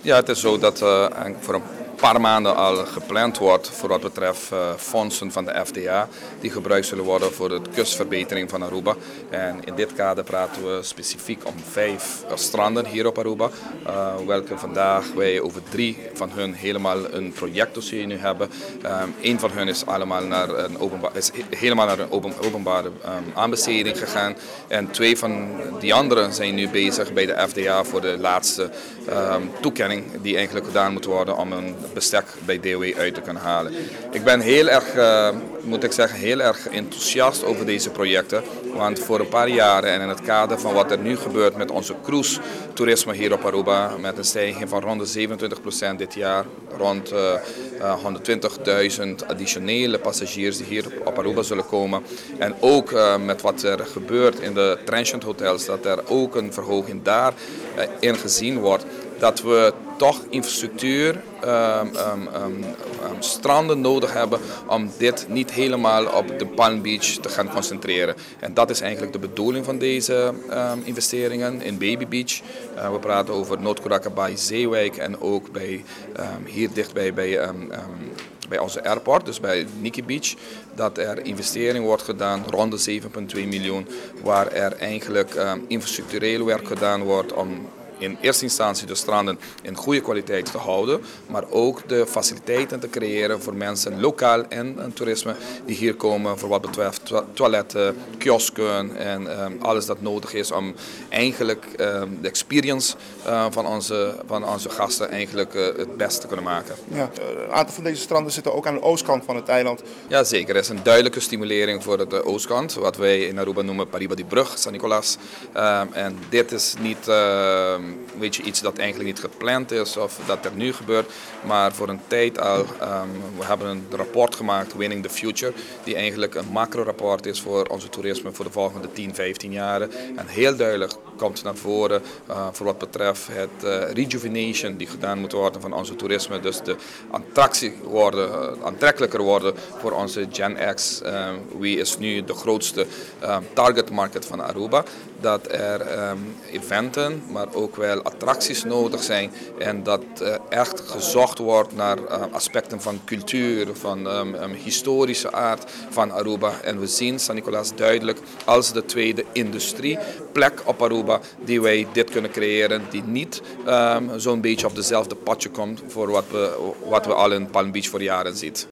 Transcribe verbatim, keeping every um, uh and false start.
Ja, het is zo dat uh, voor een paar maanden al gepland wordt voor wat betreft uh, fondsen van de F D A die gebruikt zullen worden voor de kustverbetering van Aruba. En in dit kader praten we specifiek om vijf uh, stranden hier op Aruba, uh, welke vandaag wij over drie van hun helemaal een projectdossier nu hebben. Um, Eén van hun is, allemaal naar een openba- is helemaal naar een open, openbare um, aanbesteding gegaan en twee van die anderen zijn nu bezig bij de F D A voor de laatste um, toekenning die eigenlijk gedaan moet worden om een bestek bij D O E uit te kunnen halen. Ik ben heel erg, uh, moet ik zeggen, heel erg enthousiast over deze projecten. Want voor een paar jaren en in het kader van wat er nu gebeurt met onze cruise toerisme hier op Aruba, met een stijging van rond de zevenentwintig procent dit jaar, rond uh, uh, honderdtwintigduizend additionele passagiers die hier op Aruba zullen komen. En ook uh, met wat er gebeurt in de transient hotels, dat er ook een verhoging daarin uh, gezien wordt. Dat we toch infrastructuur, um, um, um, um, stranden nodig hebben om dit niet helemaal op de Palm Beach te gaan concentreren. En dat is eigenlijk de bedoeling van deze um, investeringen in Baby Beach. Uh, we praten over Noord-Curaçao Zeewijk en ook bij, um, hier dichtbij bij, um, um, bij onze airport, dus bij Nikki Beach, dat er investering wordt gedaan rond de zeven komma twee miljoen, waar er eigenlijk um, infrastructureel werk gedaan wordt om in eerste instantie de stranden in goede kwaliteit te houden, maar ook de faciliteiten te creëren voor mensen, lokaal en, en toerisme, die hier komen voor wat betreft to- toiletten, kiosken en um, alles dat nodig is om eigenlijk um, de experience uh, van, onze, van onze gasten eigenlijk uh, het beste te kunnen maken. Ja, een aantal van deze stranden zitten ook aan de oostkant van het eiland. Ja, zeker. Er is een duidelijke stimulering voor de oostkant, wat wij in Aruba noemen Pariba di Brug, San Nicolas. Um, en dit is niet uh, weet je, iets dat eigenlijk niet gepland is of dat er nu gebeurt, maar voor een tijd al. Um, we hebben een rapport gemaakt, Winning the Future, die eigenlijk een macro-rapport is voor onze toerisme voor de volgende tien, vijftien jaren. En heel duidelijk komt naar voren uh, voor wat betreft het uh, rejuvenation die gedaan moet worden van onze toerisme. Dus de attractie worden, uh, aantrekkelijker worden voor onze Gen X. Uh, wie is nu de grootste uh, target market van Aruba. Dat er um, eventen, maar ook wel attracties nodig zijn en dat uh, echt gezocht wordt naar uh, aspecten van cultuur, van um, um, historische aard van Aruba. En we zien San Nicolas duidelijk als de tweede industrieplek op Aruba die wij dit kunnen creëren, die niet um, zo'n beetje op dezelfde padje komt voor wat we, wat we al in Palm Beach voor jaren zien.